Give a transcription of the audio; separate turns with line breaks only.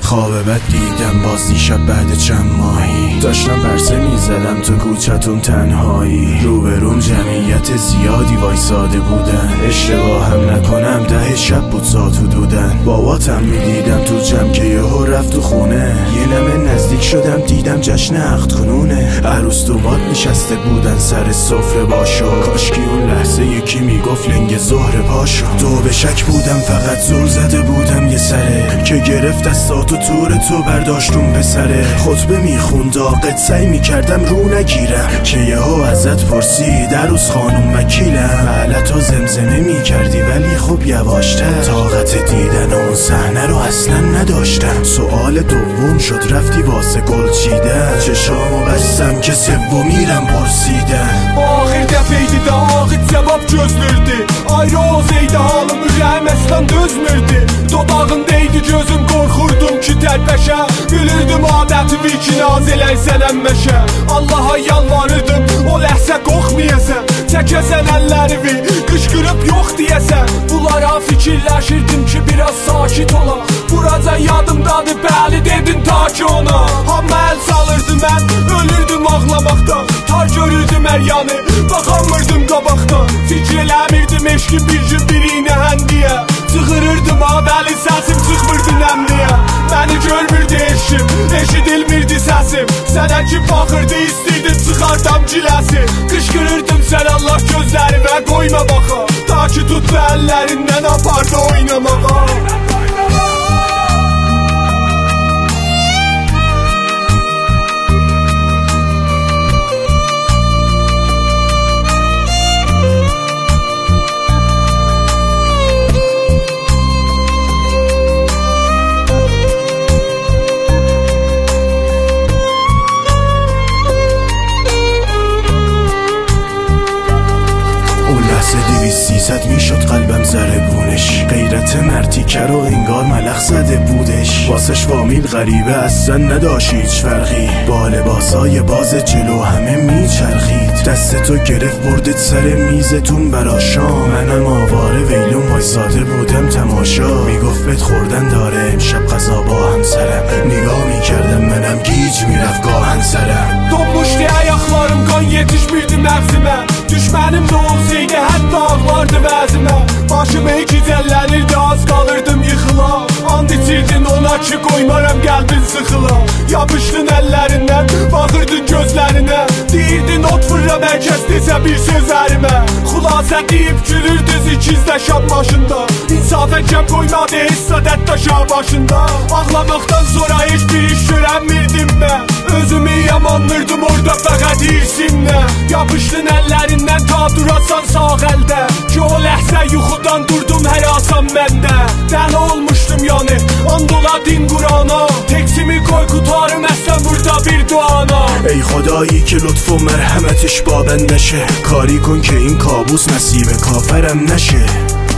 خواب بد دیدم باز دیشب بعد چند ماهی داشتم پرسه میزدم تو کوچتون تنهایی روبروم جمعیت زیادی وایساده بودن اشتباه هم نکنم 10 شب بود ساعت حدودن باباتم میدیدم تو جمع که یهو رفت تو خونه یه نمه نزدیک شدم دیدم جشن عقد کنونه عروس دومات نشسته بودن سر سفره باشو کاشکی اون لحظه یکی میگفت لنگ ظهر پاشو تو به شک بودم فقط زل زده بودم یه سره که گرفت دستاتو تور تو برداشتون به سره خطبه میخوند آقت سعی میکردم رو نگیرم که یهو ازت پرسید عروس خانم وکیلم علتو زمزمه میکردی ولی خب یواشتر طاقت دیدن اون صحنه رو اصلا نداشتم سوال دوم شد رفتی واسه گل چیدن چشامو بستم که سومیرم پرسیدن
آخر dəfəydi də ağıt cavab gözlürdü Ayrı olsaydı halım ürəyim əslan dözmürdü Dodağındaydı gözüm qorxurdum ki tərpəşə Gülürdüm adəti ki naz eləysən əmməşə Allaha yalvarırdım o ləhsə qoxmayəsən Çəkəsən əllərimi qışqırıb yox deyəsən Bunlara fikirləşirdim ki biraz sakit ola Buraca yadımdadır bəli dedin ta ki ona Amma əl salırdı mən ölürdüm ağlamaqdan Tar görürdüm hər yanı baxamırdım qabaqdan Fikr eləmirdim eşki bir gün birinə həndiyə Çıxırırdım abəli səsim çıxmırdı nəmliyə Məni görmürdü eşim eşidilmirdi səsim Sənə ki baxırdı istəydin çıxardam giləsi Qışqırırdım sən Allah gözlərimə qoyma baxa Ta ki tutdu əllərindən apardı oynamağa
ست میشد قلبم زرگونش غیرت مرتیکه رو انگار ملخ زده بودش واسش فامیل غریبه اصلا نداشت هیچ فرقی با لباسای باز جلو همه میچرخید دستتو گرفت بردت سر میزتون برا شام منم آواره ویلون وایساده بودم تماشا میگفت بهت خوردن داره امشب غذا با همسرم نگاه میکردم منم گیج میرفت گاهن سرم
Donmuşdu ayaqlarım qan yetişmirdi məğzimə Düşmənim də olsaydı hətta ağlardı vəzimə Başım gicəllənirdi az qalırdım yıxıla And içirdin ona ki qoymaram qəlbin sıxıla Yapışdın əllərindən baxırdın gözlərinə Deyirdin ot fırra mərkəz desə bir sözlərimə Xülasə deyib gülürdüz ikizləşən başında İnsafə kəm qoymadı heç sadət daşa başında Ağlamaqdan sonra heç bir iş görənmirdim mən Özümü yamanırdım orada fəqət hirsimlə Yapışdın əllərindən ta durasan sağ əldə Ki o ləhsə yuxudan durdum hər asan məndə Dəli olmuşdum yani and oladin Qurana Teksimi koy qutarım əsən burada bir duana
ای خدایی که لطف و مرحمتش با بند نشه کاری کن که این کابوس نصیب کافرم نشه